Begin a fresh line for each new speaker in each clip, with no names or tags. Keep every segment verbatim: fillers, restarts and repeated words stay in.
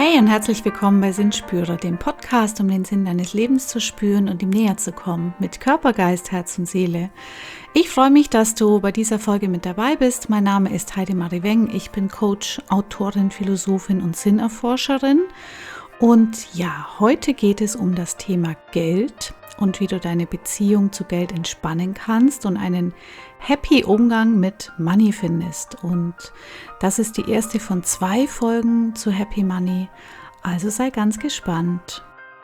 Hey und herzlich willkommen bei Sinnspürer, dem Podcast, um den Sinn deines Lebens zu spüren und ihm näher zu kommen, mit Körper, Geist, Herz und Seele. Ich freue mich, dass du bei dieser Folge mit dabei bist. Mein Name ist Heidemarie Weng, ich bin Coach, Autorin, Philosophin und Sinnerforscherin. Und ja, heute geht es um das Thema Geld und wie du deine Beziehung zu Geld entspannen kannst und einen happy Umgang mit Money findest. Und das ist die erste von zwei Folgen zu Happy Money. Also sei ganz gespannt.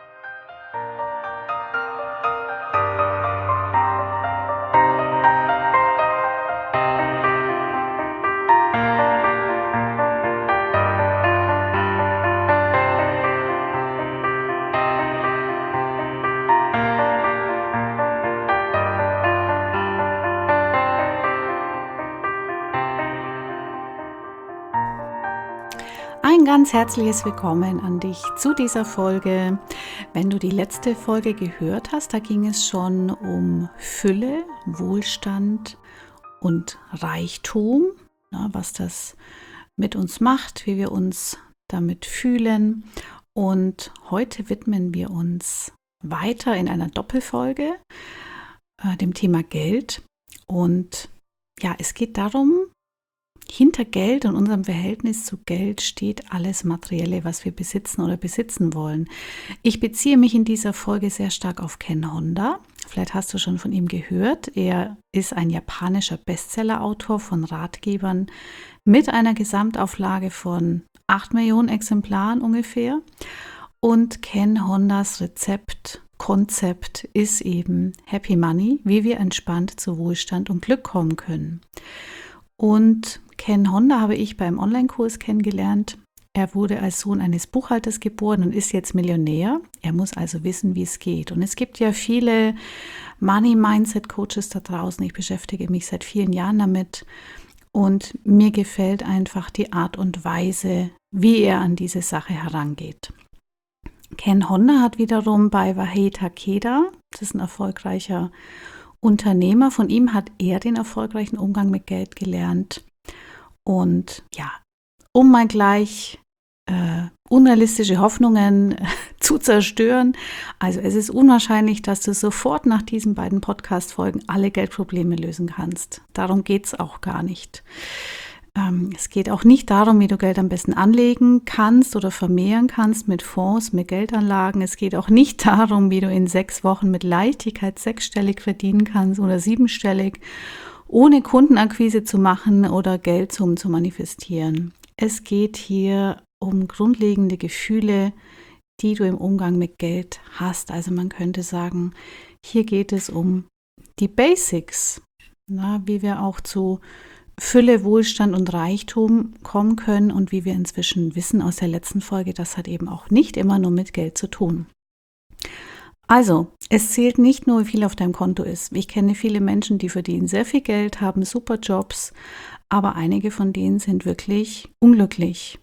Ein ganz herzliches Willkommen an dich zu dieser Folge. Wenn du die letzte Folge gehört hast, da ging es schon um Fülle, Wohlstand und Reichtum, na, was das mit uns macht, wie wir uns damit fühlen. Und heute widmen wir uns weiter in einer Doppelfolge äh, dem Thema Geld. Und ja, es geht darum, hinter Geld und unserem Verhältnis zu Geld steht alles Materielle, was wir besitzen oder besitzen wollen. Ich beziehe mich in dieser Folge sehr stark auf Ken Honda. Vielleicht hast du schon von ihm gehört. Er ist ein japanischer Bestseller-Autor von Ratgebern mit einer Gesamtauflage von acht Millionen Exemplaren ungefähr. Und Ken Hondas Rezept, Konzept ist eben Happy Money, wie wir entspannt zu Wohlstand und Glück kommen können. Und Ken Honda habe ich beim Online-Kurs kennengelernt. Er wurde als Sohn eines Buchhalters geboren und ist jetzt Millionär. Er muss also wissen, wie es geht. Und es gibt ja viele Money-Mindset-Coaches da draußen. Ich beschäftige mich seit vielen Jahren damit. Und mir gefällt einfach die Art und Weise, wie er an diese Sache herangeht. Ken Honda hat wiederum bei Wahei Takeda, das ist ein erfolgreicher Unternehmer, von ihm hat er den erfolgreichen Umgang mit Geld gelernt. Und ja, um mal gleich äh, unrealistische Hoffnungen äh, zu zerstören, also es ist unwahrscheinlich, dass du sofort nach diesen beiden Podcast-Folgen alle Geldprobleme lösen kannst. Darum geht es auch gar nicht. Ähm, es geht auch nicht darum, wie du Geld am besten anlegen kannst oder vermehren kannst mit Fonds, mit Geldanlagen. Es geht auch nicht darum, wie du in sechs Wochen mit Leichtigkeit sechsstellig verdienen kannst oder siebenstellig, ohne Kundenakquise zu machen oder Geldsummen zu manifestieren. Es geht hier um grundlegende Gefühle, die du im Umgang mit Geld hast. Also man könnte sagen, hier geht es um die Basics, na, wie wir auch zu Fülle, Wohlstand und Reichtum kommen können und wie wir inzwischen wissen aus der letzten Folge, das hat eben auch nicht immer nur mit Geld zu tun. Also, es zählt nicht nur, wie viel auf deinem Konto ist. Ich kenne viele Menschen, die verdienen sehr viel Geld, haben super Jobs, aber einige von denen sind wirklich unglücklich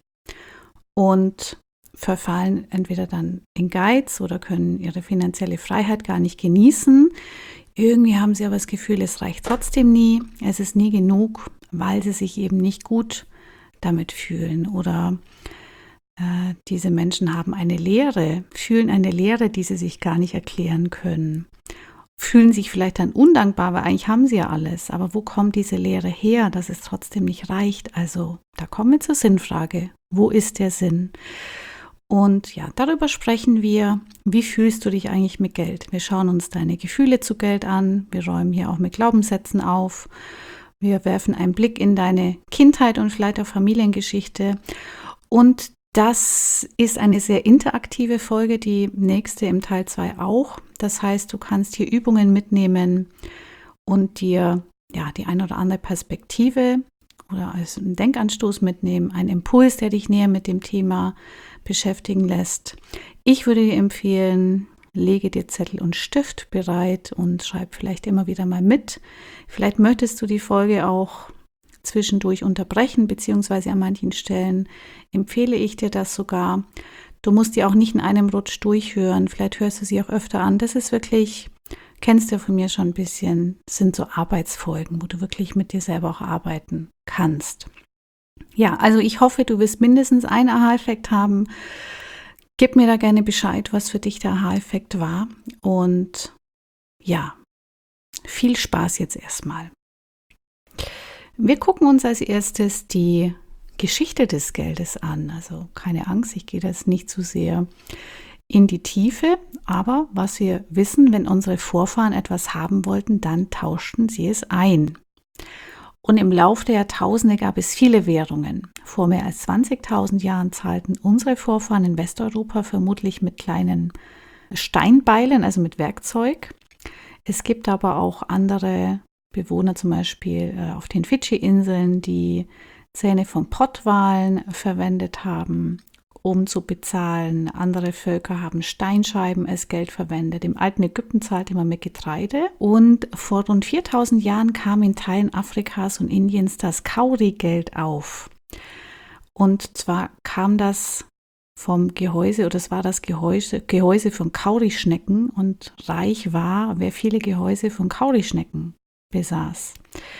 und verfallen entweder dann in Geiz oder können ihre finanzielle Freiheit gar nicht genießen. Irgendwie haben sie aber das Gefühl, es reicht trotzdem nie, es ist nie genug, weil sie sich eben nicht gut damit fühlen oder äh, diese Menschen haben eine Leere, fühlen eine Leere, die sie sich gar nicht erklären können, fühlen sich vielleicht dann undankbar, weil eigentlich haben sie ja alles, aber wo kommt diese Leere her, dass es trotzdem nicht reicht? Also da kommen wir zur Sinnfrage, wo ist der Sinn? Und ja, darüber sprechen wir, wie fühlst du dich eigentlich mit Geld? Wir schauen uns deine Gefühle zu Geld an, wir räumen hier auch mit Glaubenssätzen auf, wir werfen einen Blick in deine Kindheit und vielleicht auch Familiengeschichte. Und das ist eine sehr interaktive Folge, die nächste im Teil zwei auch. Das heißt, du kannst hier Übungen mitnehmen und dir ja die eine oder andere Perspektive oder als einen Denkanstoß mitnehmen, einen Impuls, der dich näher mit dem Thema beschäftigen lässt. Ich würde dir empfehlen, lege dir Zettel und Stift bereit und schreib vielleicht immer wieder mal mit. Vielleicht möchtest du die Folge auch zwischendurch unterbrechen, beziehungsweise an manchen Stellen empfehle ich dir das sogar. Du musst die auch nicht in einem Rutsch durchhören, vielleicht hörst du sie auch öfter an. Das ist wirklich, kennst du von mir schon ein bisschen, sind so Arbeitsfolgen, wo du wirklich mit dir selber auch arbeiten kannst. Ja, also ich hoffe, du wirst mindestens einen Aha-Effekt haben. Gib mir da gerne Bescheid, was für dich der Aha-Effekt war. Und ja, viel Spaß jetzt erstmal. Wir gucken uns als erstes die Geschichte des Geldes an. Also keine Angst, ich gehe das nicht zu sehr in die Tiefe. Aber was wir wissen, wenn unsere Vorfahren etwas haben wollten, dann tauschten sie es ein. Und im Laufe der Jahrtausende gab es viele Währungen. Vor mehr als zwanzigtausend Jahren zahlten unsere Vorfahren in Westeuropa vermutlich mit kleinen Steinbeilen, also mit Werkzeug. Es gibt aber auch andere Bewohner, zum Beispiel äh, auf den Fidschi-Inseln, die Zähne von Pottwalen verwendet haben, um zu bezahlen. Andere Völker haben Steinscheiben als Geld verwendet. Im alten Ägypten zahlte man mit Getreide. Und vor rund viertausend Jahren kam in Teilen Afrikas und Indiens das Kauri-Geld auf. Und zwar kam das vom Gehäuse, oder es war das Gehäuse, Gehäuse von Kaurischnecken, und reich war, wer viele Gehäuse von Kaurischnecken besaß.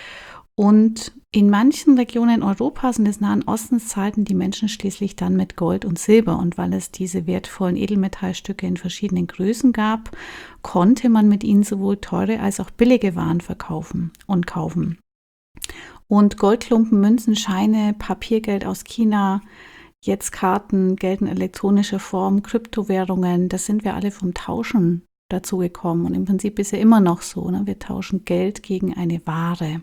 Und in manchen Regionen Europas und des Nahen Ostens zahlten die Menschen schließlich dann mit Gold und Silber. Und weil es diese wertvollen Edelmetallstücke in verschiedenen Größen gab, konnte man mit ihnen sowohl teure als auch billige Waren verkaufen und kaufen. Und Goldklumpen, Münzen, Scheine, Papiergeld aus China, jetzt Karten, Geld in elektronischer Form, Kryptowährungen, das sind wir alle vom Tauschen dazu gekommen. Und im Prinzip ist ja immer noch so, ne? Wir tauschen Geld gegen eine Ware.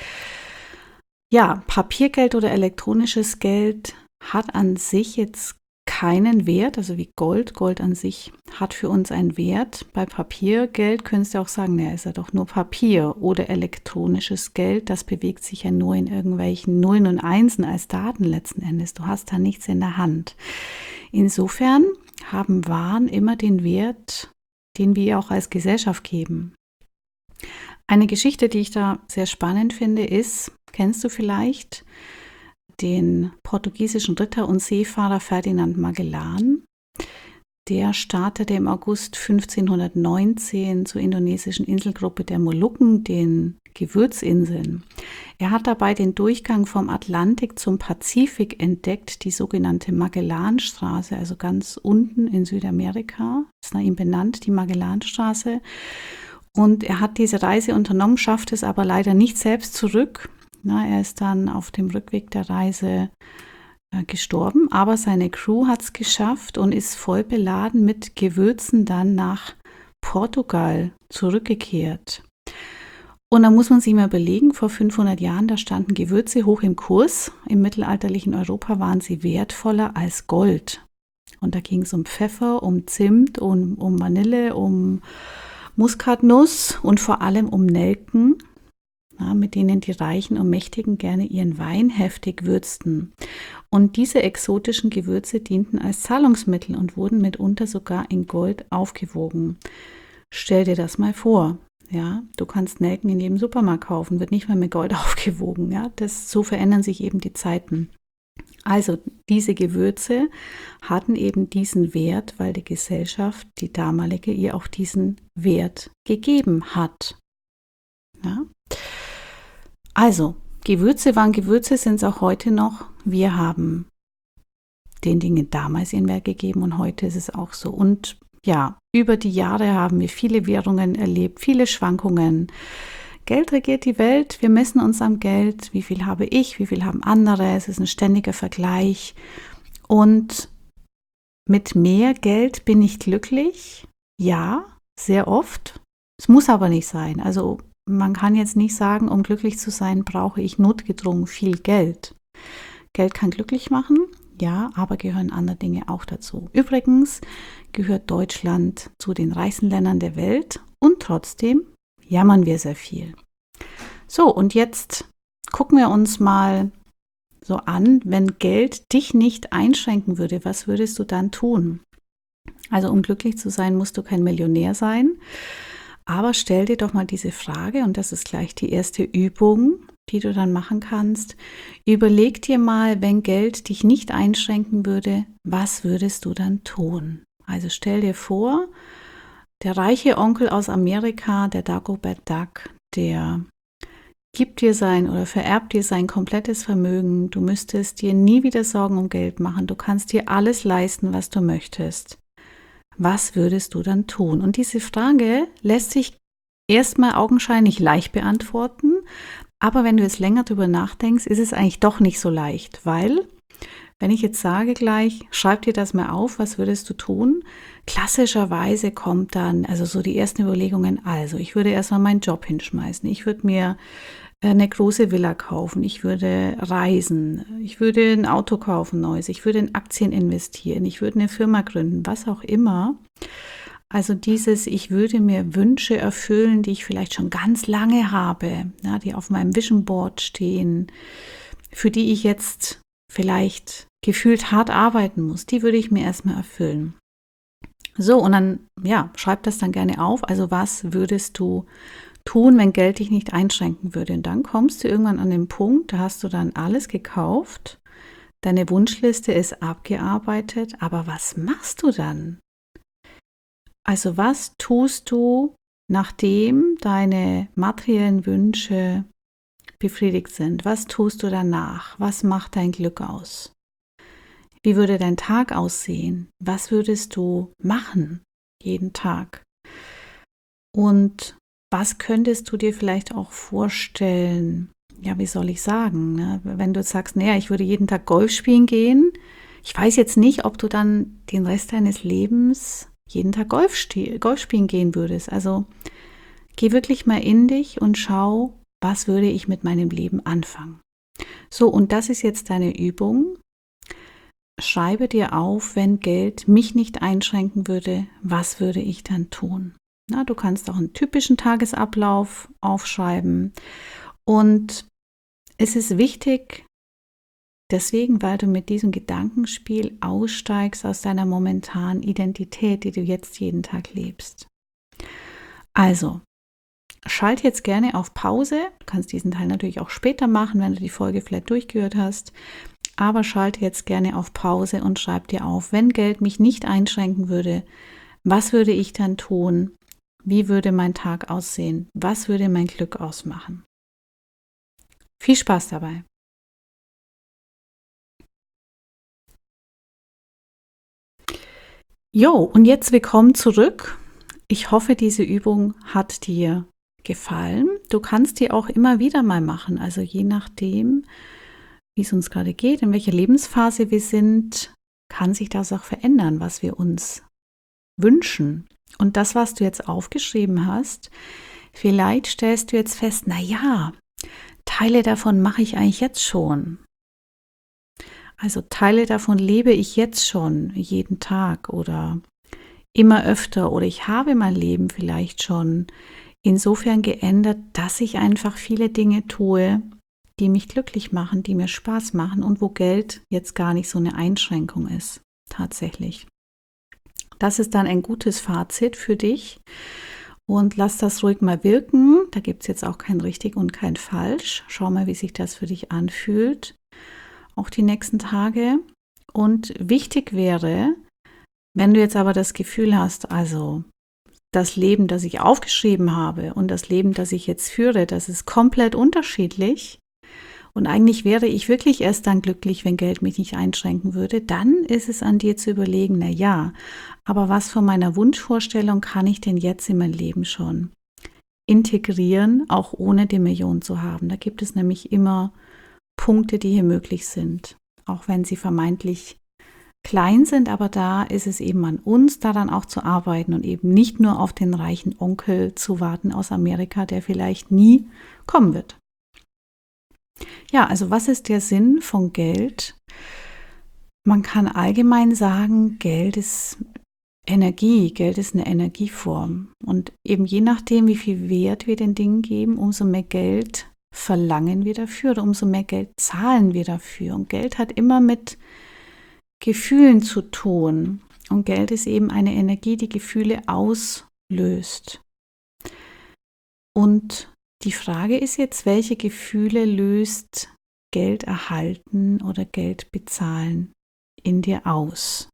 Ja, Papiergeld oder elektronisches Geld hat an sich jetzt keinen Wert, also wie Gold. Gold an sich hat für uns einen Wert. Bei Papiergeld könntest du auch sagen, naja, ist ja doch nur Papier. Oder elektronisches Geld, das bewegt sich ja nur in irgendwelchen Nullen und Einsen als Daten letzten Endes. Du hast da nichts in der Hand. Insofern haben Waren immer den Wert, den wir auch als Gesellschaft geben. Eine Geschichte, die ich da sehr spannend finde, ist, kennst du vielleicht den portugiesischen Ritter und Seefahrer Ferdinand Magellan? Der startete im August fünfzehnhundertneunzehn zur indonesischen Inselgruppe der Molukken, den Gewürzinseln. Er hat dabei den Durchgang vom Atlantik zum Pazifik entdeckt, die sogenannte Magellanstraße, also ganz unten in Südamerika, ist nach ihm benannt, die Magellanstraße. Und er hat diese Reise unternommen, schafft es aber leider nicht selbst zurück. Na, er ist dann auf dem Rückweg der Reise äh, gestorben, aber seine Crew hat es geschafft und ist voll beladen mit Gewürzen dann nach Portugal zurückgekehrt. Und da muss man sich mal überlegen, vor fünfhundert Jahren, da standen Gewürze hoch im Kurs. Im mittelalterlichen Europa waren sie wertvoller als Gold. Und da ging es um Pfeffer, um Zimt, um, um Vanille, um Muskatnuss und vor allem um Nelken, ja, mit denen die Reichen und Mächtigen gerne ihren Wein heftig würzten. Und diese exotischen Gewürze dienten als Zahlungsmittel und wurden mitunter sogar in Gold aufgewogen. Stell dir das mal vor. Ja, du kannst Nelken in jedem Supermarkt kaufen, wird nicht mehr mit Gold aufgewogen. Ja, das, so verändern sich eben die Zeiten. Also diese Gewürze hatten eben diesen Wert, weil die Gesellschaft, die damalige, ihr auch diesen Wert gegeben hat. Ja? Also Gewürze waren Gewürze, sind es auch heute noch. Wir haben den Dingen damals ihren Wert gegeben und heute ist es auch so. Und ja, über die Jahre haben wir viele Währungen erlebt, viele Schwankungen. Geld regiert die Welt, wir messen uns am Geld, wie viel habe ich, wie viel haben andere, es ist ein ständiger Vergleich. Und mit mehr Geld bin ich glücklich, ja, sehr oft. Es muss aber nicht sein. Also man kann jetzt nicht sagen, um glücklich zu sein, brauche ich notgedrungen viel Geld. Geld kann glücklich machen, ja, aber gehören andere Dinge auch dazu. Übrigens gehört Deutschland zu den reichsten Ländern der Welt und trotzdem jammern wir sehr viel. So, und jetzt gucken wir uns mal so an, wenn Geld dich nicht einschränken würde, was würdest du dann tun? Also um glücklich zu sein, musst du kein Millionär sein, aber stell dir doch mal diese Frage, und das ist gleich die erste Übung, die du dann machen kannst. Überleg dir mal, wenn Geld dich nicht einschränken würde, was würdest du dann tun? Also stell dir vor, der reiche Onkel aus Amerika, der Dagobert Duck, der gibt dir sein oder vererbt dir sein komplettes Vermögen. Du müsstest dir nie wieder Sorgen um Geld machen. Du kannst dir alles leisten, was du möchtest. Was würdest du dann tun? Und diese Frage lässt sich erstmal augenscheinlich leicht beantworten. Aber wenn du jetzt länger drüber nachdenkst, ist es eigentlich doch nicht so leicht, weil wenn ich jetzt sage gleich, schreib dir das mal auf, was würdest du tun? Klassischerweise kommt dann, also so die ersten Überlegungen, also ich würde erstmal meinen Job hinschmeißen, ich würde mir eine große Villa kaufen, ich würde reisen, ich würde ein Auto kaufen, neues, ich würde in Aktien investieren, ich würde eine Firma gründen, was auch immer. Also dieses, ich würde mir Wünsche erfüllen, die ich vielleicht schon ganz lange habe, ja, die auf meinem Vision Board stehen, für die ich jetzt vielleicht gefühlt hart arbeiten muss, die würde ich mir erstmal erfüllen. So, und dann, ja, schreib das dann gerne auf. Also was würdest du tun, wenn Geld dich nicht einschränken würde? Und dann kommst du irgendwann an den Punkt, da hast du dann alles gekauft, deine Wunschliste ist abgearbeitet, aber was machst du dann? Also was tust du, nachdem deine materiellen Wünsche befriedigt sind? Was tust du danach? Was macht dein Glück aus? Wie würde dein Tag aussehen? Was würdest du machen jeden Tag? Und was könntest du dir vielleicht auch vorstellen? Ja, wie soll ich sagen? Ne? Wenn du sagst, naja, ich würde jeden Tag Golf spielen gehen. Ich weiß jetzt nicht, ob du dann den Rest deines Lebens jeden Tag Golf, Golf spielen gehen würdest. Also geh wirklich mal in dich und schau, was würde ich mit meinem Leben anfangen. So, und das ist jetzt deine Übung. Schreibe dir auf, wenn Geld mich nicht einschränken würde, was würde ich dann tun? Na, du kannst auch einen typischen Tagesablauf aufschreiben. Und es ist wichtig, deswegen, weil du mit diesem Gedankenspiel aussteigst aus deiner momentanen Identität, die du jetzt jeden Tag lebst. Also, schalt jetzt gerne auf Pause. Du kannst diesen Teil natürlich auch später machen, wenn du die Folge vielleicht durchgehört hast. Aber schalte jetzt gerne auf Pause und schreib dir auf, wenn Geld mich nicht einschränken würde, was würde ich dann tun? Wie würde mein Tag aussehen? Was würde mein Glück ausmachen? Viel Spaß dabei! Jo, und jetzt willkommen zurück. Ich hoffe, diese Übung hat dir gefallen. Du kannst die auch immer wieder mal machen, also je nachdem, wie es uns gerade geht, in welcher Lebensphase wir sind, kann sich das auch verändern, was wir uns wünschen. Und das, was du jetzt aufgeschrieben hast, vielleicht stellst du jetzt fest, na ja, Teile davon mache ich eigentlich jetzt schon. Also Teile davon lebe ich jetzt schon jeden Tag oder immer öfter oder ich habe mein Leben vielleicht schon insofern geändert, dass ich einfach viele Dinge tue, die mich glücklich machen, die mir Spaß machen und wo Geld jetzt gar nicht so eine Einschränkung ist, tatsächlich. Das ist dann ein gutes Fazit für dich und lass das ruhig mal wirken. Da gibt es jetzt auch kein richtig und kein falsch. Schau mal, wie sich das für dich anfühlt, auch die nächsten Tage. Und wichtig wäre, wenn du jetzt aber das Gefühl hast, also das Leben, das ich aufgeschrieben habe und das Leben, das ich jetzt führe, das ist komplett unterschiedlich, und eigentlich wäre ich wirklich erst dann glücklich, wenn Geld mich nicht einschränken würde, dann ist es an dir zu überlegen, na ja, aber was von meiner Wunschvorstellung kann ich denn jetzt in mein Leben schon integrieren, auch ohne die Million zu haben? Da gibt es nämlich immer Punkte, die hier möglich sind, auch wenn sie vermeintlich klein sind, aber da ist es eben an uns, daran auch zu arbeiten und eben nicht nur auf den reichen Onkel zu warten aus Amerika, der vielleicht nie kommen wird. Ja, also was ist der Sinn von Geld? Man kann allgemein sagen, Geld ist Energie, Geld ist eine Energieform. Und eben je nachdem, wie viel Wert wir den Dingen geben, umso mehr Geld verlangen wir dafür oder umso mehr Geld zahlen wir dafür. Und Geld hat immer mit Gefühlen zu tun. Und Geld ist eben eine Energie, die Gefühle auslöst. Und die Frage ist jetzt, welche Gefühle löst Geld erhalten oder Geld bezahlen in dir aus?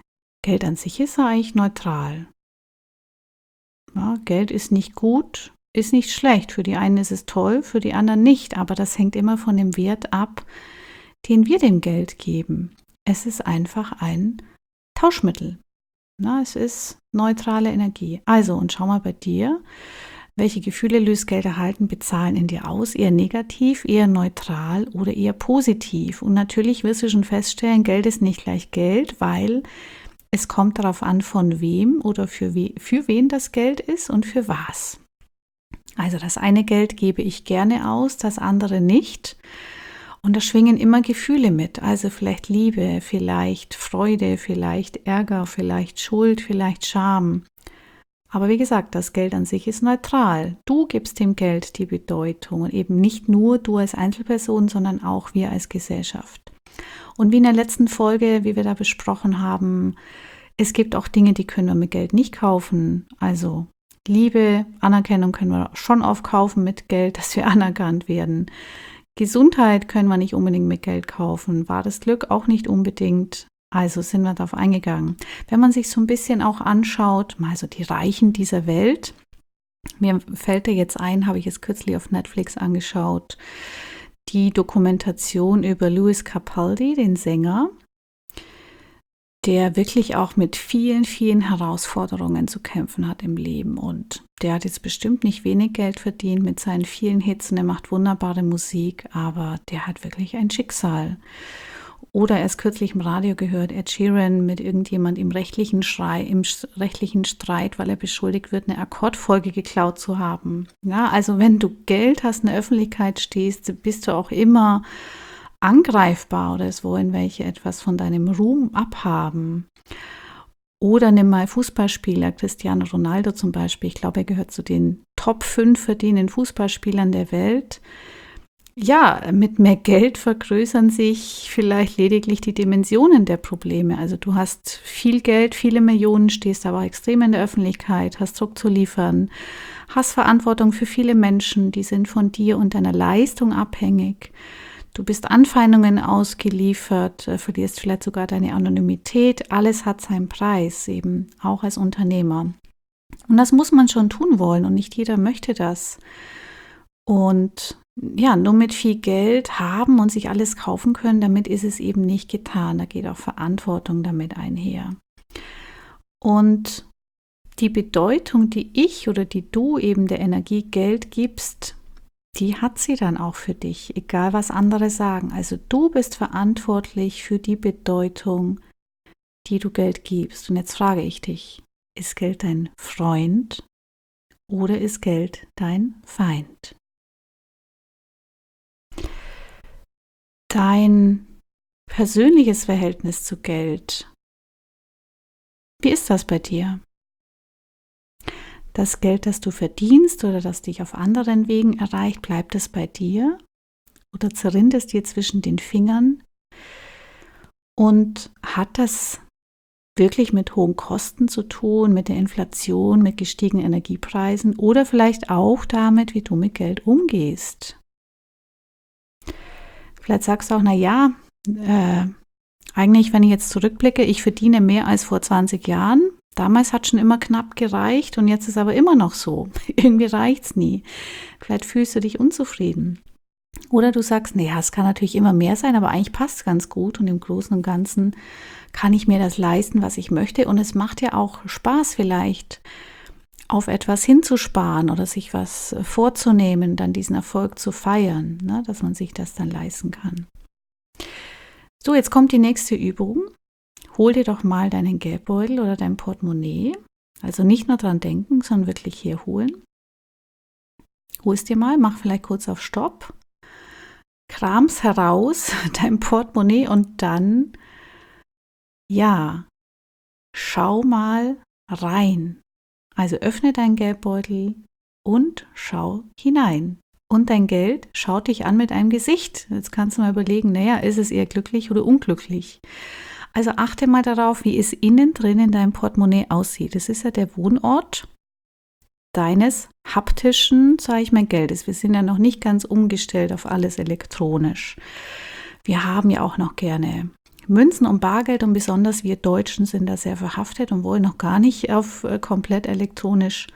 Geld an sich ist eigentlich neutral. Ja, Geld ist nicht gut ist nicht schlecht. Für die einen ist es toll, für die anderen nicht. Aber das hängt immer von dem Wert ab, den wir dem Geld geben. Es ist einfach ein Tauschmittel. Na, es ist neutrale Energie. Also, und schau mal bei dir, welche Gefühle Lösegeld erhalten, bezahlen in dir aus? Eher negativ, eher neutral oder eher positiv? Und natürlich wirst du schon feststellen, Geld ist nicht gleich Geld, weil es kommt darauf an, von wem oder für, we- für wen das Geld ist und für was. Also das eine Geld gebe ich gerne aus, das andere nicht. Und da schwingen immer Gefühle mit, also vielleicht Liebe, vielleicht Freude, vielleicht Ärger, vielleicht Schuld, vielleicht Scham. Aber wie gesagt, das Geld an sich ist neutral. Du gibst dem Geld die Bedeutung und eben nicht nur du als Einzelperson, sondern auch wir als Gesellschaft. Und wie in der letzten Folge, wie wir da besprochen haben, es gibt auch Dinge, die können wir mit Geld nicht kaufen. Also Liebe, Anerkennung können wir schon aufkaufen mit Geld, dass wir anerkannt werden. Gesundheit können wir nicht unbedingt mit Geld kaufen. Wahres Glück auch nicht unbedingt. Also sind wir darauf eingegangen. Wenn man sich so ein bisschen auch anschaut, mal so die Reichen dieser Welt, mir fällt da jetzt ein, habe ich es kürzlich auf Netflix angeschaut, die Dokumentation über Lewis Capaldi, den Sänger, der wirklich auch mit vielen, vielen Herausforderungen zu kämpfen hat im Leben. Und der hat jetzt bestimmt nicht wenig Geld verdient mit seinen vielen Hits und er macht wunderbare Musik, aber der hat wirklich ein Schicksal. Oder erst kürzlich im Radio gehört, Ed Sheeran mit irgendjemand im rechtlichen, Schrei, im rechtlichen Streit, weil er beschuldigt wird, eine Akkordfolge geklaut zu haben. Ja, also wenn du Geld hast, in der Öffentlichkeit stehst, bist du auch immer angreifbar oder es wollen welche etwas von deinem Ruhm abhaben. Oder nimm mal Fußballspieler, Cristiano Ronaldo zum Beispiel. Ich glaube, er gehört zu den Top fünf verdienenden Fußballspielern der Welt. Ja, mit mehr Geld vergrößern sich vielleicht lediglich die Dimensionen der Probleme. Also du hast viel Geld, viele Millionen, stehst aber extrem in der Öffentlichkeit, hast Druck zu liefern, hast Verantwortung für viele Menschen, die sind von dir und deiner Leistung abhängig. Du bist Anfeindungen ausgeliefert, verlierst vielleicht sogar deine Anonymität. Alles hat seinen Preis, eben auch als Unternehmer. Und das muss man schon tun wollen und nicht jeder möchte das. Und ja, nur mit viel Geld haben und sich alles kaufen können, damit ist es eben nicht getan. Da geht auch Verantwortung damit einher. Und die Bedeutung, die ich oder die du eben der Energie Geld gibst, die hat sie dann auch für dich, egal was andere sagen. Also du bist verantwortlich für die Bedeutung, die du Geld gibst. Und jetzt frage ich dich, ist Geld dein Freund oder ist Geld dein Feind? Dein persönliches Verhältnis zu Geld, wie ist das bei dir? Das Geld, das du verdienst oder das dich auf anderen Wegen erreicht, bleibt es bei dir oder zerrinnt es dir zwischen den Fingern? Und hat das wirklich mit hohen Kosten zu tun, mit der Inflation, mit gestiegenen Energiepreisen oder vielleicht auch damit, wie du mit Geld umgehst? Vielleicht sagst du auch, na ja, äh, eigentlich, wenn ich jetzt zurückblicke, ich verdiene mehr als vor zwanzig Jahren. Damals hat schon immer knapp gereicht und jetzt ist aber immer noch so. Irgendwie reicht es nie. Vielleicht fühlst du dich unzufrieden. Oder du sagst, naja, es kann natürlich immer mehr sein, aber eigentlich passt es ganz gut und im Großen und Ganzen kann ich mir das leisten, was ich möchte. Und es macht ja auch Spaß vielleicht, auf etwas hinzusparen oder sich was vorzunehmen, dann diesen Erfolg zu feiern, ne, dass man sich das dann leisten kann. So, jetzt kommt die nächste Übung. Hol dir doch mal deinen Geldbeutel oder dein Portemonnaie. Also nicht nur dran denken, sondern wirklich hier holen. Hol es dir mal, mach vielleicht kurz auf Stopp. Kram's heraus, dein Portemonnaie und dann, ja, schau mal rein. Also öffne deinen Geldbeutel und schau hinein. Und dein Geld schaut dich an mit einem Gesicht. Jetzt kannst du mal überlegen, naja, ist es eher glücklich oder unglücklich? Also achte mal darauf, wie es innen drin in deinem Portemonnaie aussieht. Das ist ja der Wohnort deines haptischen, sage ich mal, Geldes. Wir sind ja noch nicht ganz umgestellt auf alles elektronisch. Wir haben ja auch noch gerne Münzen und Bargeld und besonders wir Deutschen sind da sehr verhaftet und wollen noch gar nicht auf äh, komplett elektronisch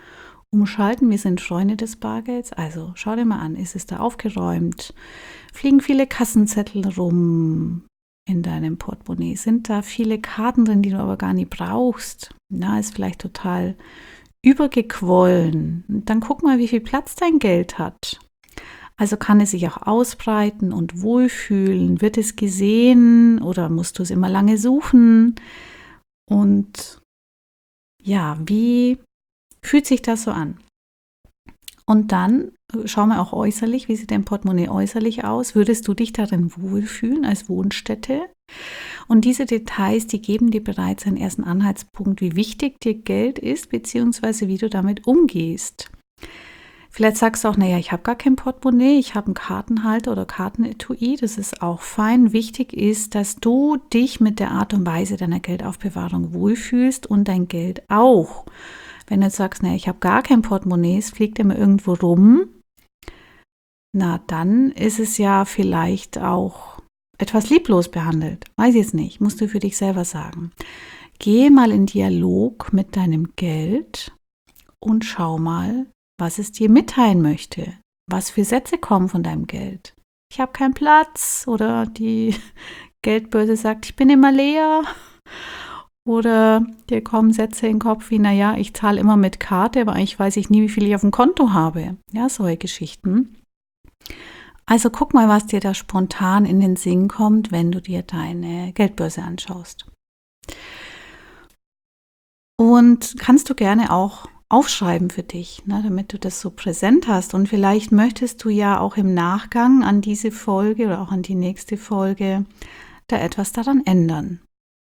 umschalten. Wir sind Freunde des Bargelds. Also schau dir mal an, ist es da aufgeräumt? Fliegen viele Kassenzettel rum in deinem Portemonnaie? Sind da viele Karten drin, die du aber gar nicht brauchst? Na, ist vielleicht total übergequollen. Dann guck mal, wie viel Platz dein Geld hat. Also kann es sich auch ausbreiten und wohlfühlen? Wird es gesehen oder musst du es immer lange suchen? Und ja, wie fühlt sich das so an? Und dann schau mal auch äußerlich, wie sieht dein Portemonnaie äußerlich aus? Würdest du dich darin wohlfühlen als Wohnstätte? Und diese Details, die geben dir bereits einen ersten Anhaltspunkt, wie wichtig dir Geld ist, beziehungsweise wie du damit umgehst. Vielleicht sagst du auch, naja, ich habe gar kein Portemonnaie, ich habe einen Kartenhalter oder Kartenetui, das ist auch fein. Wichtig ist, dass du dich mit der Art und Weise deiner Geldaufbewahrung wohlfühlst und dein Geld auch. Wenn du jetzt sagst, naja, ich habe gar kein Portemonnaie, es fliegt immer irgendwo rum, na dann ist es ja vielleicht auch etwas lieblos behandelt. Weiß ich jetzt nicht, musst du für dich selber sagen. Geh mal in Dialog mit deinem Geld und schau mal, was es dir mitteilen möchte. Was für Sätze kommen von deinem Geld? Ich habe keinen Platz oder die Geldbörse sagt, ich bin immer leer. Oder dir kommen Sätze in den Kopf wie, naja, ich zahle immer mit Karte, aber eigentlich weiß ich nie, wie viel ich auf dem Konto habe. Ja, solche Geschichten. Also guck mal, was dir da spontan in den Sinn kommt, wenn du dir deine Geldbörse anschaust. Und kannst du gerne auch aufschreiben für dich, ne, damit du das so präsent hast. Und vielleicht möchtest du ja auch im Nachgang an diese Folge oder auch an die nächste Folge da etwas daran ändern.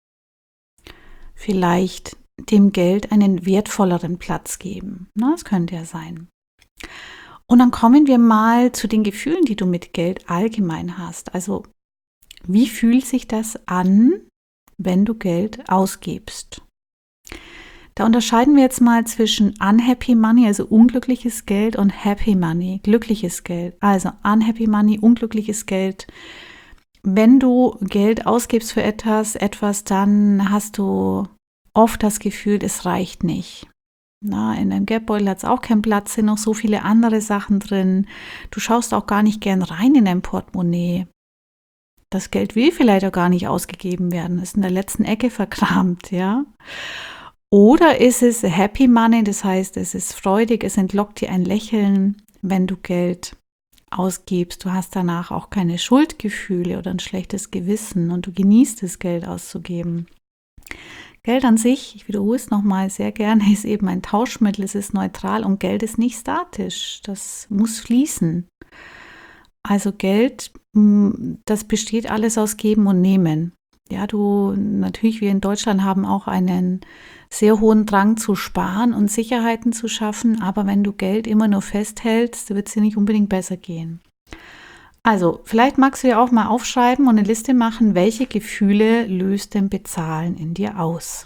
Vielleicht dem Geld einen wertvolleren Platz geben. Ne, das könnte ja sein. Und dann kommen wir mal zu den Gefühlen, die du mit Geld allgemein hast. Also wie fühlt sich das an, wenn du Geld ausgibst? Da unterscheiden wir jetzt mal zwischen unhappy money, also unglückliches Geld, und happy money, glückliches Geld. Also unhappy money, unglückliches Geld. Wenn du Geld ausgibst für etwas, etwas, dann hast du oft das Gefühl, es reicht nicht. Na, in deinem Geldbeutel hat es auch keinen Platz, sind noch so viele andere Sachen drin. Du schaust auch gar nicht gern rein in dein Portemonnaie. Das Geld will vielleicht auch gar nicht ausgegeben werden, ist in der letzten Ecke verkramt, ja. Oder ist es Happy Money, das heißt, es ist freudig, es entlockt dir ein Lächeln, wenn du Geld ausgibst. Du hast danach auch keine Schuldgefühle oder ein schlechtes Gewissen und du genießt es, Geld auszugeben. Geld an sich, ich wiederhole es nochmal sehr gerne, ist eben ein Tauschmittel, es ist neutral und Geld ist nicht statisch, das muss fließen. Also Geld, das besteht alles aus Geben und Nehmen. Ja, du, natürlich, wir in Deutschland haben auch einen sehr hohen Drang zu sparen und Sicherheiten zu schaffen, aber wenn du Geld immer nur festhältst, wird es dir nicht unbedingt besser gehen. Also, vielleicht magst du ja auch mal aufschreiben und eine Liste machen, welche Gefühle löst denn Bezahlen in dir aus.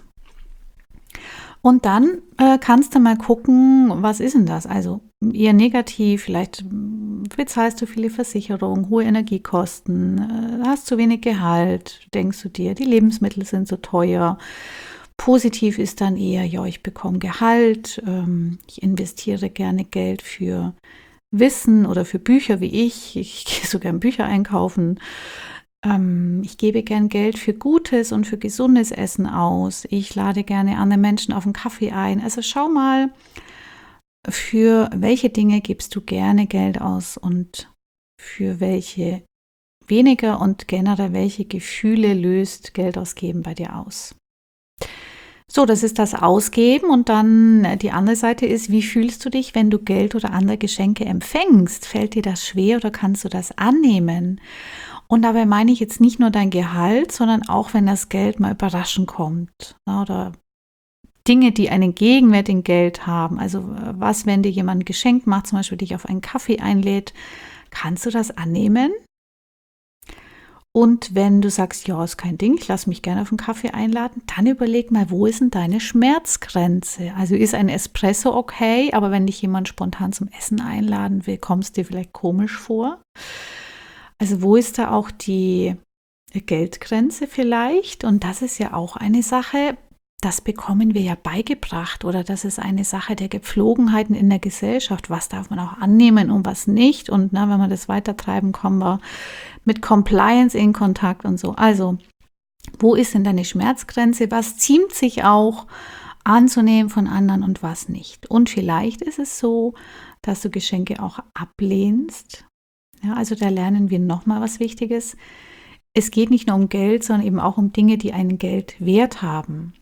Und dann äh, kannst du mal gucken, was ist denn das? Also eher negativ, vielleicht bezahlst du viele Versicherungen, hohe Energiekosten, äh, hast zu wenig Gehalt, denkst du dir, die Lebensmittel sind so teuer. Positiv ist dann eher, ja, ich bekomme Gehalt, ähm, ich investiere gerne Geld für Wissen oder für Bücher wie ich, ich gehe so gern Bücher einkaufen. Ich gebe gern Geld für gutes und für gesundes Essen aus. Ich lade gerne andere Menschen auf einen Kaffee ein. Also schau mal, für welche Dinge gibst du gerne Geld aus und für welche weniger und generell welche Gefühle löst Geld ausgeben bei dir aus. So, das ist das Ausgeben und dann die andere Seite ist, wie fühlst du dich, wenn du Geld oder andere Geschenke empfängst? Fällt dir das schwer oder kannst du das annehmen? Und dabei meine ich jetzt nicht nur dein Gehalt, sondern auch, wenn das Geld mal überraschend kommt oder Dinge, die einen Gegenwert in Geld haben. Also was, wenn dir jemand ein Geschenk macht, zum Beispiel dich auf einen Kaffee einlädt, kannst du das annehmen? Und wenn du sagst, ja, ist kein Ding, ich lasse mich gerne auf einen Kaffee einladen, dann überleg mal, wo ist denn deine Schmerzgrenze? Also ist ein Espresso okay, aber wenn dich jemand spontan zum Essen einladen will, kommst du dir vielleicht komisch vor? Also wo ist da auch die Geldgrenze vielleicht? Und das ist ja auch eine Sache, das bekommen wir ja beigebracht oder das ist eine Sache der Gepflogenheiten in der Gesellschaft. Was darf man auch annehmen und was nicht? Und na, wenn wir das weitertreiben, kommen wir mit Compliance in Kontakt und so. Also, wo ist denn deine Schmerzgrenze? Was ziemt sich auch anzunehmen von anderen und was nicht? Und vielleicht ist es so, dass du Geschenke auch ablehnst. Ja, also da lernen wir nochmal was Wichtiges. Es geht nicht nur um Geld, sondern eben auch um Dinge, die einen Geldwert haben.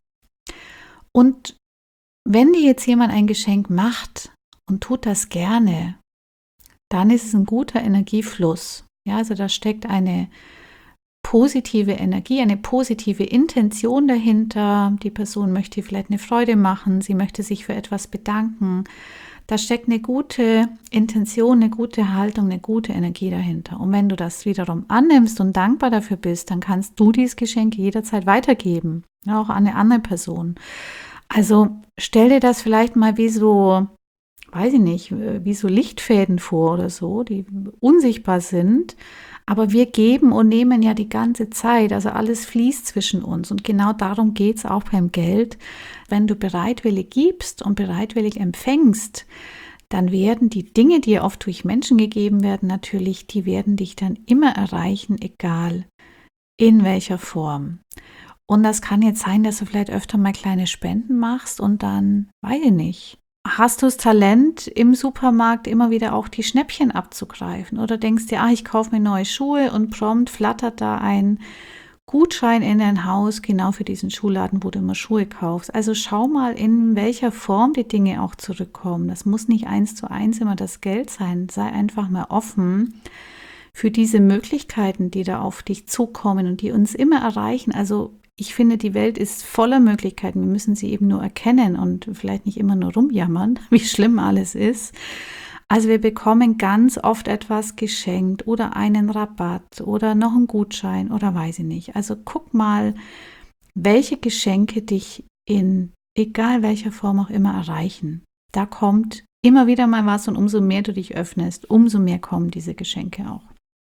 Und wenn dir jetzt jemand ein Geschenk macht und tut das gerne, dann ist es ein guter Energiefluss. Ja, also da steckt eine positive Energie, eine positive Intention dahinter. Die Person möchte vielleicht eine Freude machen, sie möchte sich für etwas bedanken. Da steckt eine gute Intention, eine gute Haltung, eine gute Energie dahinter. Und wenn du das wiederum annimmst und dankbar dafür bist, dann kannst du dieses Geschenk jederzeit weitergeben, auch an eine andere Person. Also stell dir das vielleicht mal wie so, weiß ich nicht, wie so Lichtfäden vor oder so, die unsichtbar sind. Aber wir geben und nehmen ja die ganze Zeit, also alles fließt zwischen uns. Und genau darum geht es auch beim Geld. Wenn du bereitwillig gibst und bereitwillig empfängst, dann werden die Dinge, die oft durch Menschen gegeben werden, natürlich, die werden dich dann immer erreichen, egal in welcher Form. Und das kann jetzt sein, dass du vielleicht öfter mal kleine Spenden machst und dann, weiß ich nicht, hast du das Talent, im Supermarkt immer wieder auch die Schnäppchen abzugreifen? Oder denkst dir, ah, ich kaufe mir neue Schuhe und prompt flattert da ein Gutschein in dein Haus, genau für diesen Schuhladen, wo du immer Schuhe kaufst. Also schau mal, in welcher Form die Dinge auch zurückkommen. Das muss nicht eins zu eins immer das Geld sein. Sei einfach mal offen für diese Möglichkeiten, die da auf dich zukommen und die uns immer erreichen. Also ich finde, die Welt ist voller Möglichkeiten. Wir müssen sie eben nur erkennen und vielleicht nicht immer nur rumjammern, wie schlimm alles ist. Also wir bekommen ganz oft etwas geschenkt oder einen Rabatt oder noch einen Gutschein oder weiß ich nicht. Also guck mal, welche Geschenke dich in egal welcher Form auch immer erreichen. Da kommt immer wieder mal was und umso mehr du dich öffnest, umso mehr kommen diese Geschenke auch.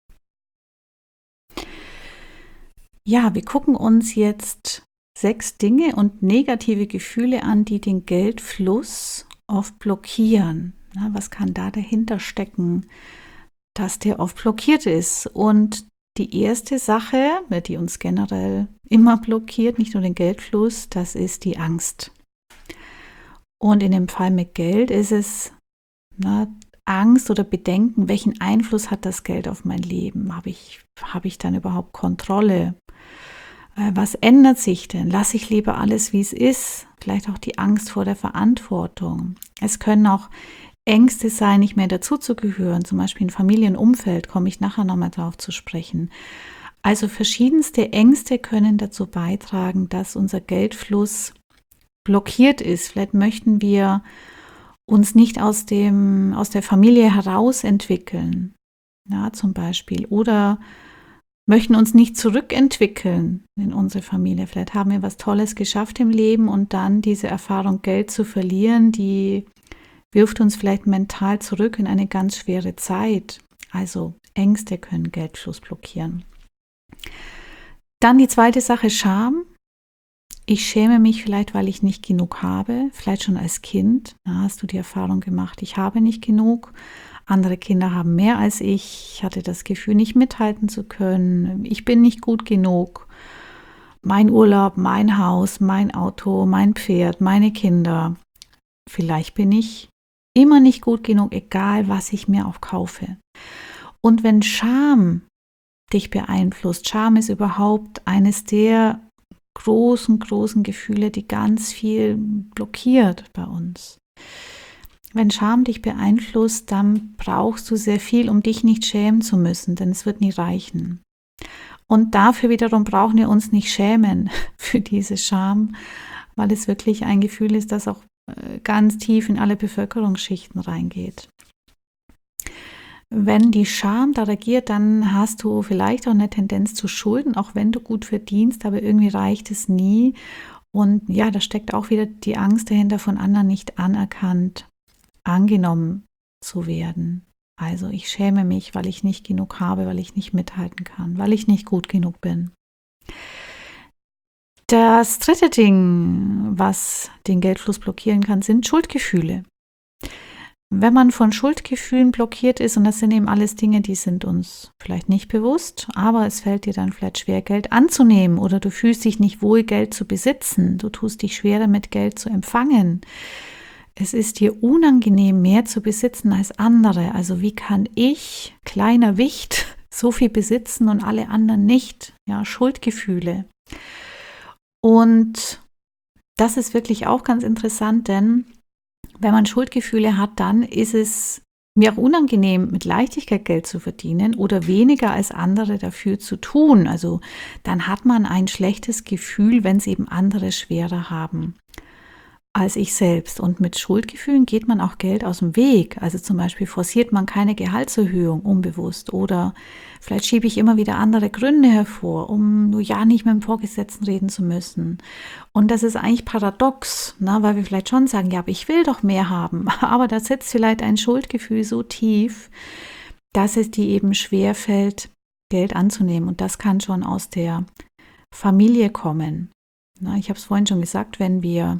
Ja, wir gucken uns jetzt sechs Dinge und negative Gefühle an, die den Geldfluss oft blockieren. Na, was kann da dahinter stecken, dass der oft blockiert ist? Und die erste Sache, die uns generell immer blockiert, nicht nur den Geldfluss, das ist die Angst. Und in dem Fall mit Geld ist es na, Angst oder Bedenken, welchen Einfluss hat das Geld auf mein Leben? Habe ich, habe ich dann überhaupt Kontrolle? Was ändert sich denn? Lasse ich lieber alles, wie es ist? Vielleicht auch die Angst vor der Verantwortung. Es können auch Ängste sein, nicht mehr dazuzugehören, zum Beispiel im Familienumfeld, komme ich nachher nochmal drauf zu sprechen. Also verschiedenste Ängste können dazu beitragen, dass unser Geldfluss blockiert ist. Vielleicht möchten wir uns nicht aus dem, aus der Familie heraus entwickeln, ja, zum Beispiel, oder möchten uns nicht zurückentwickeln in unsere Familie. Vielleicht haben wir was Tolles geschafft im Leben und dann diese Erfahrung, Geld zu verlieren, die wirft uns vielleicht mental zurück in eine ganz schwere Zeit. Also Ängste können Geldfluss blockieren. Dann die zweite Sache, Scham. Ich schäme mich vielleicht, weil ich nicht genug habe, vielleicht schon als Kind. Da hast du die Erfahrung gemacht, ich habe nicht genug. Andere Kinder haben mehr als ich. Ich hatte das Gefühl, nicht mithalten zu können. Ich bin nicht gut genug. Mein Urlaub, mein Haus, mein Auto, mein Pferd, meine Kinder. Vielleicht bin ich immer nicht gut genug, egal was ich mir auch kaufe. Und wenn Scham dich beeinflusst, Scham ist überhaupt eines der großen, großen Gefühle, die ganz viel blockiert bei uns. Wenn Scham dich beeinflusst, dann brauchst du sehr viel, um dich nicht schämen zu müssen, denn es wird nie reichen. Und dafür wiederum brauchen wir uns nicht schämen für diese Scham, weil es wirklich ein Gefühl ist, das auch ganz tief in alle Bevölkerungsschichten reingeht. Wenn die Scham da regiert, dann hast du vielleicht auch eine Tendenz zu Schulden, auch wenn du gut verdienst, aber irgendwie reicht es nie. Und ja, da steckt auch wieder die Angst dahinter, von anderen nicht anerkannt, angenommen zu werden. Also ich schäme mich, weil ich nicht genug habe, weil ich nicht mithalten kann, weil ich nicht gut genug bin. Das dritte Ding, was den Geldfluss blockieren kann, sind Schuldgefühle. Wenn man von Schuldgefühlen blockiert ist, und das sind eben alles Dinge, die sind uns vielleicht nicht bewusst, aber es fällt dir dann vielleicht schwer, Geld anzunehmen oder du fühlst dich nicht wohl, Geld zu besitzen. Du tust dich schwer damit, Geld zu empfangen. Es ist dir unangenehm, mehr zu besitzen als andere. Also wie kann ich, kleiner Wicht, so viel besitzen und alle anderen nicht? Ja, Schuldgefühle. Und das ist wirklich auch ganz interessant, denn wenn man Schuldgefühle hat, dann ist es mir auch unangenehm, mit Leichtigkeit Geld zu verdienen oder weniger als andere dafür zu tun. Also dann hat man ein schlechtes Gefühl, wenn es eben andere schwerer haben als ich selbst. Und mit Schuldgefühlen geht man auch Geld aus dem Weg. Also zum Beispiel forciert man keine Gehaltserhöhung unbewusst oder vielleicht schiebe ich immer wieder andere Gründe hervor, um nur ja nicht mit dem Vorgesetzten reden zu müssen. Und das ist eigentlich paradox, ne? Weil wir vielleicht schon sagen, ja, aber ich will doch mehr haben. Aber da sitzt vielleicht ein Schuldgefühl so tief, dass es dir eben schwerfällt, Geld anzunehmen. Und das kann schon aus der Familie kommen. Na, ich habe es vorhin schon gesagt, wenn wir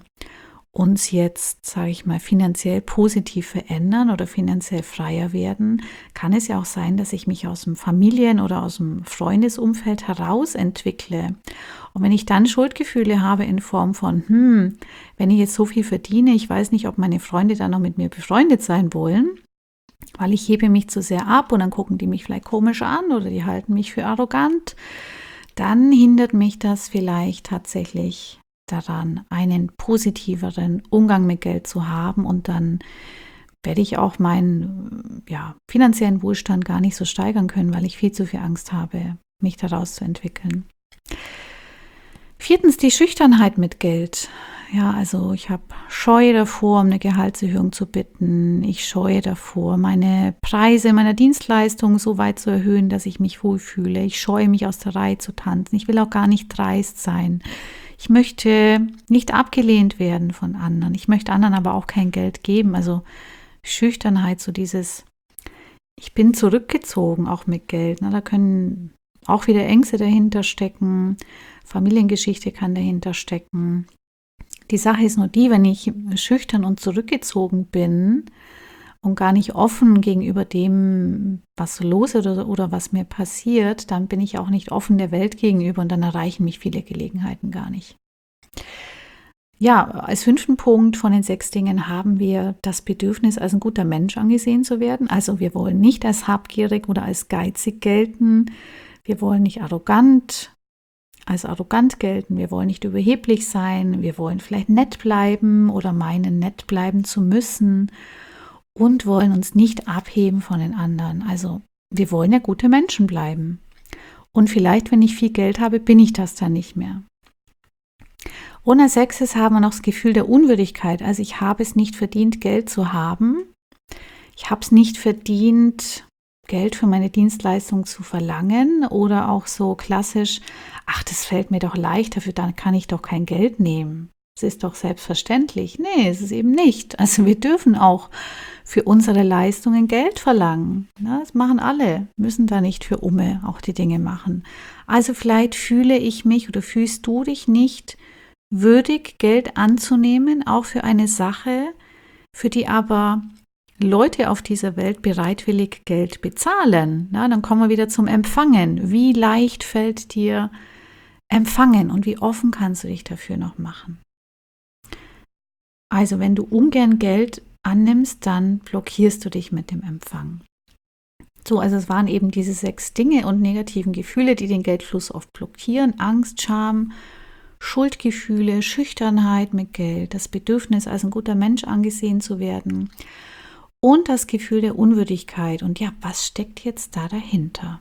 uns jetzt, sage ich mal, finanziell positiv verändern oder finanziell freier werden, kann es ja auch sein, dass ich mich aus dem Familien- oder aus dem Freundesumfeld heraus entwickle. Und wenn ich dann Schuldgefühle habe in Form von, hm, wenn ich jetzt so viel verdiene, ich weiß nicht, ob meine Freunde dann noch mit mir befreundet sein wollen, weil ich hebe mich zu sehr ab und dann gucken die mich vielleicht komisch an oder die halten mich für arrogant, dann hindert mich das vielleicht tatsächlich daran, einen positiveren Umgang mit Geld zu haben und dann werde ich auch meinen ja, finanziellen Wohlstand gar nicht so steigern können, weil ich viel zu viel Angst habe, mich daraus zu entwickeln. Viertens, die Schüchternheit mit Geld. Ja, also ich habe Scheu davor, um eine Gehaltserhöhung zu bitten. Ich scheue davor, meine Preise meiner Dienstleistung so weit zu erhöhen, dass ich mich wohlfühle. Ich scheue mich, aus der Reihe zu tanzen. Ich will auch gar nicht dreist sein. Ich möchte nicht abgelehnt werden von anderen. Ich möchte anderen aber auch kein Geld geben. Also Schüchternheit, so dieses, ich bin zurückgezogen, auch mit Geld. Na, da können auch wieder Ängste dahinter stecken. Familiengeschichte kann dahinter stecken. Die Sache ist nur die, wenn ich schüchtern und zurückgezogen bin und gar nicht offen gegenüber dem, was los ist oder, oder was mir passiert, dann bin ich auch nicht offen der Welt gegenüber und dann erreichen mich viele Gelegenheiten gar nicht. Ja, als fünften Punkt von den sechs Dingen haben wir das Bedürfnis, als ein guter Mensch angesehen zu werden. Also wir wollen nicht als habgierig oder als geizig gelten. Wir wollen nicht arrogant als arrogant gelten, wir wollen nicht überheblich sein, wir wollen vielleicht nett bleiben oder meinen, nett bleiben zu müssen und wollen uns nicht abheben von den anderen. Also wir wollen ja gute Menschen bleiben. Und vielleicht, wenn ich viel Geld habe, bin ich das dann nicht mehr. Und als sechstes haben wir noch das Gefühl der Unwürdigkeit. Also ich habe es nicht verdient, Geld zu haben. Ich habe es nicht verdient, Geld für meine Dienstleistung zu verlangen oder auch so klassisch, ach, das fällt mir doch leicht, dafür dann kann ich doch kein Geld nehmen. Es ist doch selbstverständlich. Nee, es ist eben nicht. Also wir dürfen auch für unsere Leistungen Geld verlangen. Ja, das machen alle, müssen da nicht für Umme auch die Dinge machen. Also vielleicht fühle ich mich oder fühlst du dich nicht würdig, Geld anzunehmen, auch für eine Sache, für die aber Leute auf dieser Welt bereitwillig Geld bezahlen. Na, dann kommen wir wieder zum Empfangen. Wie leicht fällt dir Empfangen und wie offen kannst du dich dafür noch machen? Also wenn du ungern Geld annimmst, dann blockierst du dich mit dem Empfang. So, also es waren eben diese sechs Dinge und negativen Gefühle, die den Geldfluss oft blockieren. Angst, Scham, Schuldgefühle, Schüchternheit mit Geld, das Bedürfnis, als ein guter Mensch angesehen zu werden. Und das Gefühl der Unwürdigkeit. Und ja, was steckt jetzt da dahinter?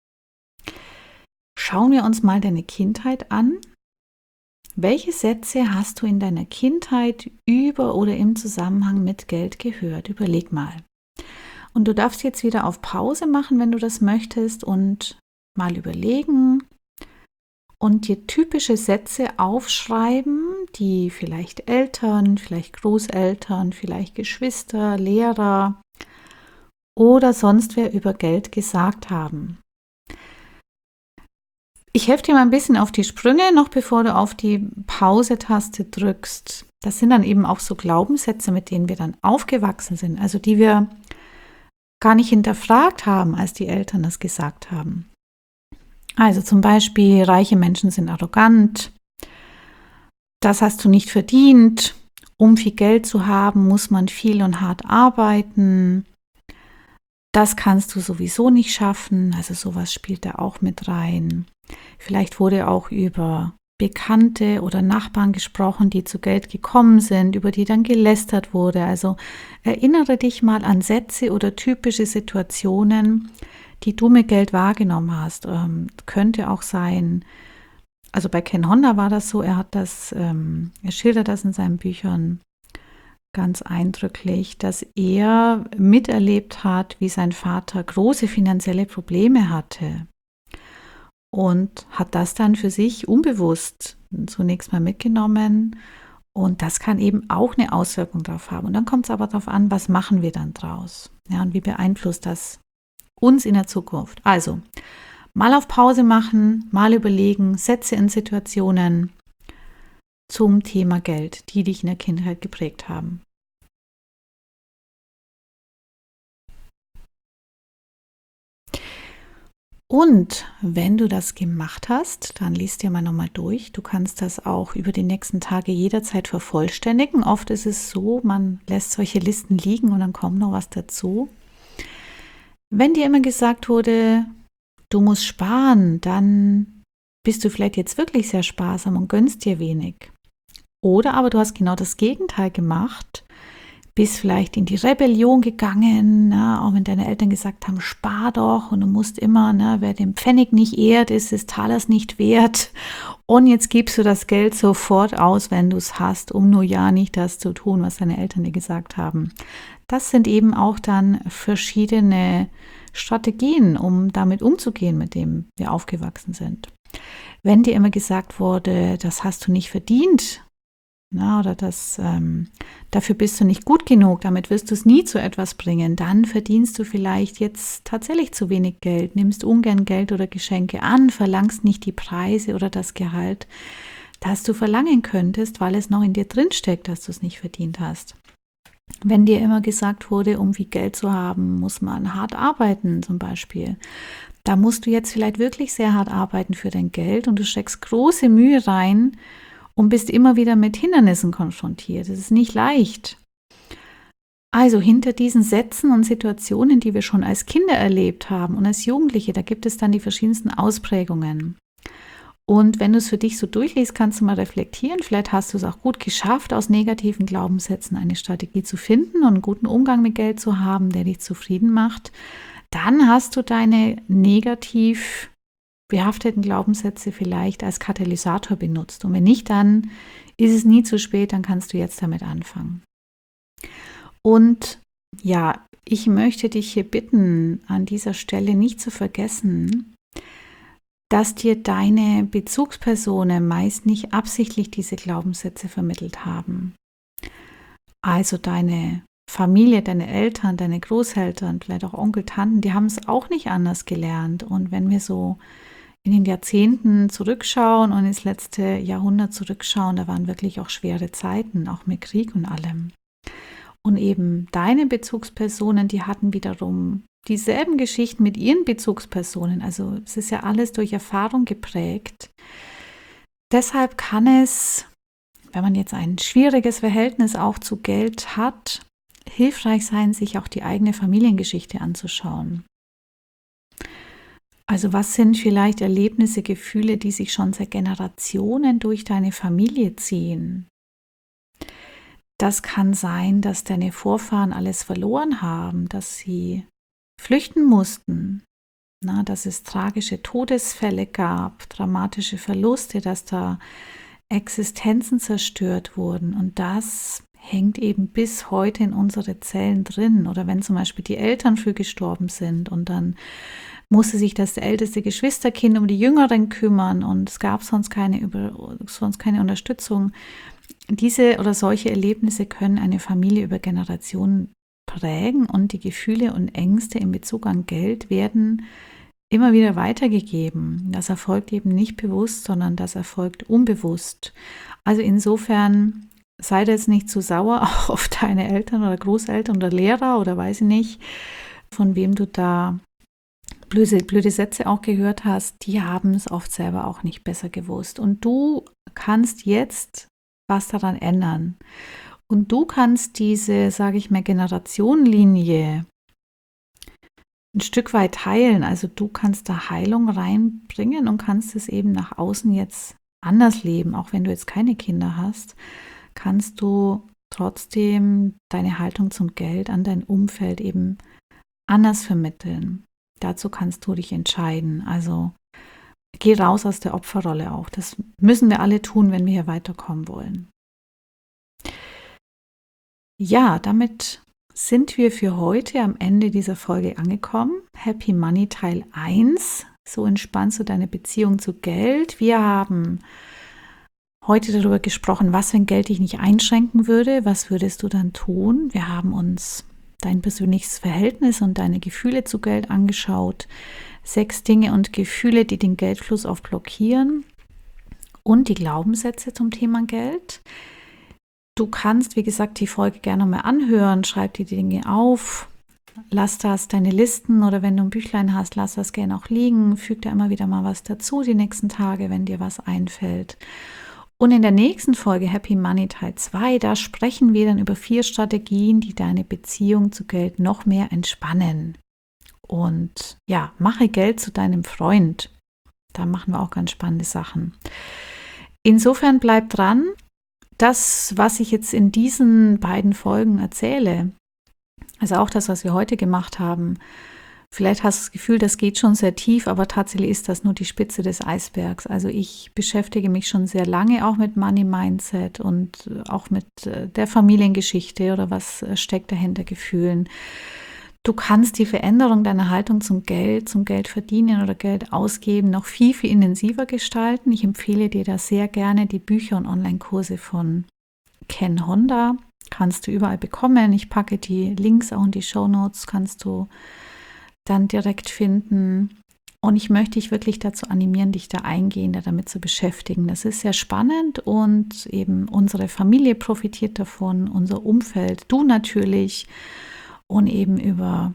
Schauen wir uns mal deine Kindheit an. Welche Sätze hast du in deiner Kindheit über oder im Zusammenhang mit Geld gehört? Überleg mal. Und du darfst jetzt wieder auf Pause machen, wenn du das möchtest und mal überlegen und dir typische Sätze aufschreiben, die vielleicht Eltern, vielleicht Großeltern, vielleicht Geschwister, Lehrer oder sonst wer über Geld gesagt haben. Ich helfe dir mal ein bisschen auf die Sprünge, noch bevor du auf die Pause-Taste drückst. Das sind dann eben auch so Glaubenssätze, mit denen wir dann aufgewachsen sind, also die wir gar nicht hinterfragt haben, als die Eltern das gesagt haben. Also zum Beispiel, reiche Menschen sind arrogant, das hast du nicht verdient, um viel Geld zu haben, muss man viel und hart arbeiten, das kannst du sowieso nicht schaffen, also sowas spielt da auch mit rein. Vielleicht wurde auch über Bekannte oder Nachbarn gesprochen, die zu Geld gekommen sind, über die dann gelästert wurde. Also erinnere dich mal an Sätze oder typische Situationen, die du mit Geld wahrgenommen hast. Ähm, könnte auch sein, also bei Ken Honda war das so, er hat das, ähm, er schildert das in seinen Büchern ganz eindrücklich, dass er miterlebt hat, wie sein Vater große finanzielle Probleme hatte. Und hat das dann für sich unbewusst zunächst mal mitgenommen. Und das kann eben auch eine Auswirkung darauf haben. Und dann kommt es aber darauf an, was machen wir dann draus? Ja, und wie beeinflusst das uns in der Zukunft? Also, mal auf Pause machen, mal überlegen, Sätze in Situationen zum Thema Geld, die dich in der Kindheit geprägt haben. Und wenn du das gemacht hast, dann liest dir mal nochmal durch. Du kannst das auch über die nächsten Tage jederzeit vervollständigen. Oft ist es so, man lässt solche Listen liegen und dann kommt noch was dazu. Wenn dir immer gesagt wurde, du musst sparen, dann bist du vielleicht jetzt wirklich sehr sparsam und gönnst dir wenig. Oder aber du hast genau das Gegenteil gemacht, bist vielleicht in die Rebellion gegangen, ne, auch wenn deine Eltern gesagt haben, spar doch und du musst immer, ne, wer den Pfennig nicht ehrt, ist des Talers nicht wert. Und jetzt gibst du das Geld sofort aus, wenn du es hast, um nur ja nicht das zu tun, was deine Eltern dir gesagt haben. Das sind eben auch dann verschiedene Strategien, um damit umzugehen, mit dem wir aufgewachsen sind. Wenn dir immer gesagt wurde, das hast du nicht verdient, na, oder das, ähm, dafür bist du nicht gut genug, damit wirst du es nie zu etwas bringen, dann verdienst du vielleicht jetzt tatsächlich zu wenig Geld, nimmst ungern Geld oder Geschenke an, verlangst nicht die Preise oder das Gehalt, das du verlangen könntest, weil es noch in dir drin steckt, dass du es nicht verdient hast. Wenn dir immer gesagt wurde, um viel Geld zu haben, muss man hart arbeiten zum Beispiel, da musst du jetzt vielleicht wirklich sehr hart arbeiten für dein Geld und du steckst große Mühe rein, und bist immer wieder mit Hindernissen konfrontiert. Es ist nicht leicht. Also hinter diesen Sätzen und Situationen, die wir schon als Kinder erlebt haben und als Jugendliche, da gibt es dann die verschiedensten Ausprägungen. Und wenn du es für dich so durchliest, kannst du mal reflektieren. Vielleicht hast du es auch gut geschafft, aus negativen Glaubenssätzen eine Strategie zu finden und einen guten Umgang mit Geld zu haben, der dich zufrieden macht. Dann hast du deine negativ behafteten Glaubenssätze vielleicht als Katalysator benutzt. Und wenn nicht, dann ist es nie zu spät, dann kannst du jetzt damit anfangen. Und ja, ich möchte dich hier bitten, an dieser Stelle nicht zu vergessen, dass dir deine Bezugspersonen meist nicht absichtlich diese Glaubenssätze vermittelt haben. Also deine Familie, deine Eltern, deine Großeltern, vielleicht auch Onkel, Tanten, die haben es auch nicht anders gelernt. Und wenn wir so in den Jahrzehnten zurückschauen und ins letzte Jahrhundert zurückschauen, da waren wirklich auch schwere Zeiten, auch mit Krieg und allem. Und eben deine Bezugspersonen, die hatten wiederum dieselben Geschichten mit ihren Bezugspersonen. Also es ist ja alles durch Erfahrung geprägt. Deshalb kann es, wenn man jetzt ein schwieriges Verhältnis auch zu Geld hat, hilfreich sein, sich auch die eigene Familiengeschichte anzuschauen. Also was sind vielleicht Erlebnisse, Gefühle, die sich schon seit Generationen durch deine Familie ziehen? Das kann sein, dass deine Vorfahren alles verloren haben, dass sie flüchten mussten, na, dass es tragische Todesfälle gab, dramatische Verluste, dass da Existenzen zerstört wurden. Und das hängt eben bis heute in unsere Zellen drin. Oder wenn zum Beispiel die Eltern früh gestorben sind und dann musste sich das älteste Geschwisterkind um die Jüngeren kümmern und es gab sonst keine, über, sonst keine Unterstützung. Diese oder solche Erlebnisse können eine Familie über Generationen prägen und die Gefühle und Ängste in Bezug an Geld werden immer wieder weitergegeben. Das erfolgt eben nicht bewusst, sondern das erfolgt unbewusst. Also insofern sei da jetzt nicht zu sauer auch auf deine Eltern oder Großeltern oder Lehrer oder weiß ich nicht, von wem du da blöde, blöde Sätze auch gehört hast. Die haben es oft selber auch nicht besser gewusst. Und du kannst jetzt was daran ändern. Und du kannst diese, sage ich mal, Generationenlinie ein Stück weit heilen. Also du kannst da Heilung reinbringen und kannst es eben nach außen jetzt anders leben. Auch wenn du jetzt keine Kinder hast, kannst du trotzdem deine Haltung zum Geld an dein Umfeld eben anders vermitteln. Dazu kannst du dich entscheiden. Also geh raus aus der Opferrolle auch. Das müssen wir alle tun, wenn wir hier weiterkommen wollen. Ja, damit sind wir für heute am Ende dieser Folge angekommen. Happy Money Teil eins. So entspannst du deine Beziehung zu Geld. Wir haben heute darüber gesprochen, was, wenn Geld dich nicht einschränken würde. Was würdest du dann tun? Wir haben uns dein persönliches Verhältnis und deine Gefühle zu Geld angeschaut. Sechs Dinge und Gefühle, die den Geldfluss oft blockieren. Und die Glaubenssätze zum Thema Geld. Du kannst, wie gesagt, die Folge gerne mal anhören, schreib dir die Dinge auf, lass das deine Listen oder wenn du ein Büchlein hast, lass das gerne auch liegen, füg da immer wieder mal was dazu die nächsten Tage, wenn dir was einfällt. Und in der nächsten Folge Happy Money Teil zwei, da sprechen wir dann über vier Strategien, die deine Beziehung zu Geld noch mehr entspannen. Und ja, mache Geld zu deinem Freund. Da machen wir auch ganz spannende Sachen. Insofern bleib dran. Das, was ich jetzt in diesen beiden Folgen erzähle, also auch das, was wir heute gemacht haben, vielleicht hast du das Gefühl, das geht schon sehr tief, aber tatsächlich ist das nur die Spitze des Eisbergs. Also ich beschäftige mich schon sehr lange auch mit Money Mindset und auch mit der Familiengeschichte oder was steckt dahinter Gefühlen. Du kannst die Veränderung deiner Haltung zum Geld, zum Geld verdienen oder Geld ausgeben noch viel, viel intensiver gestalten. Ich empfehle dir da sehr gerne die Bücher und Online-Kurse von Ken Honda. Kannst du überall bekommen. Ich packe die Links auch in die Shownotes, kannst du dann direkt finden. Und ich möchte dich wirklich dazu animieren, dich da eingehender damit zu beschäftigen. Das ist sehr spannend und eben unsere Familie profitiert davon, unser Umfeld, du natürlich. Und eben über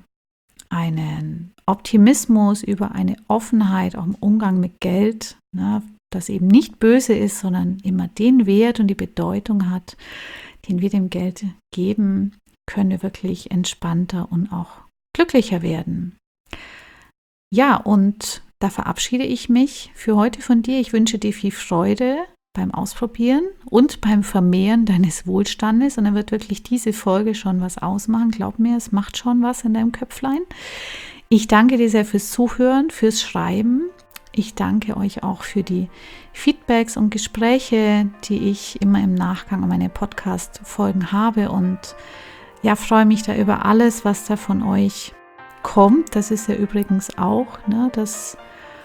einen Optimismus, über eine Offenheit auch im Umgang mit Geld, ne, das eben nicht böse ist, sondern immer den Wert und die Bedeutung hat, den wir dem Geld geben, können wir wirklich entspannter und auch glücklicher werden. Ja, und da verabschiede ich mich für heute von dir. Ich wünsche dir viel Freude beim Ausprobieren und beim Vermehren deines Wohlstandes. Und dann wird wirklich diese Folge schon was ausmachen. Glaub mir, es macht schon was in deinem Köpflein. Ich danke dir sehr fürs Zuhören, fürs Schreiben. Ich danke euch auch für die Feedbacks und Gespräche, die ich immer im Nachgang an meine Podcast-Folgen habe. Und ja, freue mich da über alles, was da von euch kommt. Das ist ja übrigens auch, ne, das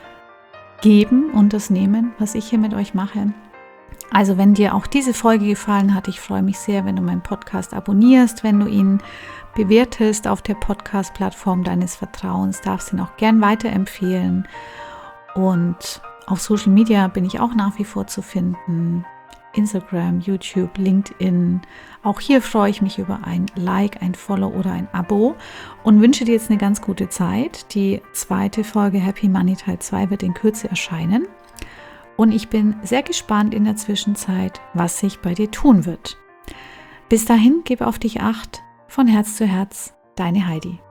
Geben und das Nehmen, was ich hier mit euch mache. Also wenn dir auch diese Folge gefallen hat, ich freue mich sehr, wenn du meinen Podcast abonnierst, wenn du ihn bewertest auf der Podcast-Plattform deines Vertrauens, darfst ihn auch gern weiterempfehlen. Und auf Social Media bin ich auch nach wie vor zu finden. Instagram, YouTube, LinkedIn. Auch hier freue ich mich über ein Like, ein Follow oder ein Abo und wünsche dir jetzt eine ganz gute Zeit. Die zweite Folge Happy Money Teil zwei wird in Kürze erscheinen. Und ich bin sehr gespannt in der Zwischenzeit, was sich bei dir tun wird. Bis dahin, gib auf dich Acht. Von Herz zu Herz, deine Heidi.